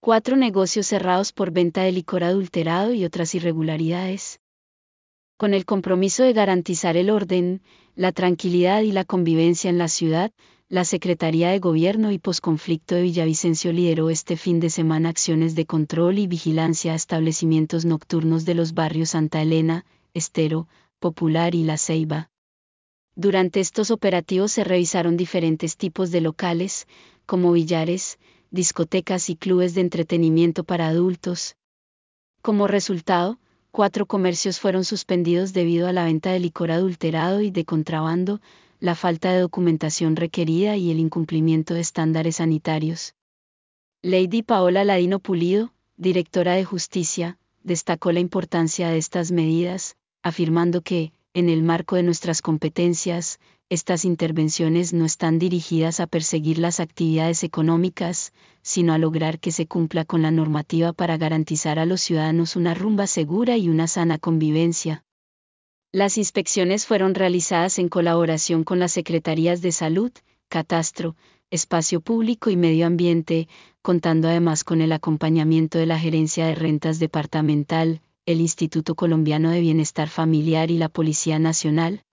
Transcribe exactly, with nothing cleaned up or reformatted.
Cuatro negocios cerrados por venta de licor adulterado y otras irregularidades. Con el compromiso de garantizar el orden, la tranquilidad y la convivencia en la ciudad, la Secretaría de Gobierno y Posconflicto de Villavicencio lideró este fin de semana acciones de control y vigilancia a establecimientos nocturnos de los barrios Santa Elena, Estero, Popular y La Ceiba. Durante estos operativos se revisaron diferentes tipos de locales, como billares, discotecas y clubes de entretenimiento para adultos. Como resultado, cuatro comercios fueron suspendidos debido a la venta de licor adulterado y de contrabando, la falta de documentación requerida y el incumplimiento de estándares sanitarios. Lady Paola Ladino Pulido, directora de Justicia, destacó la importancia de estas medidas, afirmando que, en el marco de nuestras competencias, estas intervenciones no están dirigidas a perseguir las actividades económicas, sino a lograr que se cumpla con la normativa para garantizar a los ciudadanos una rumba segura y una sana convivencia. Las inspecciones fueron realizadas en colaboración con las Secretarías de Salud, Catastro, Espacio Público y Medio Ambiente, contando además con el acompañamiento de la Gerencia de Rentas Departamental, el Instituto Colombiano de Bienestar Familiar y la Policía Nacional.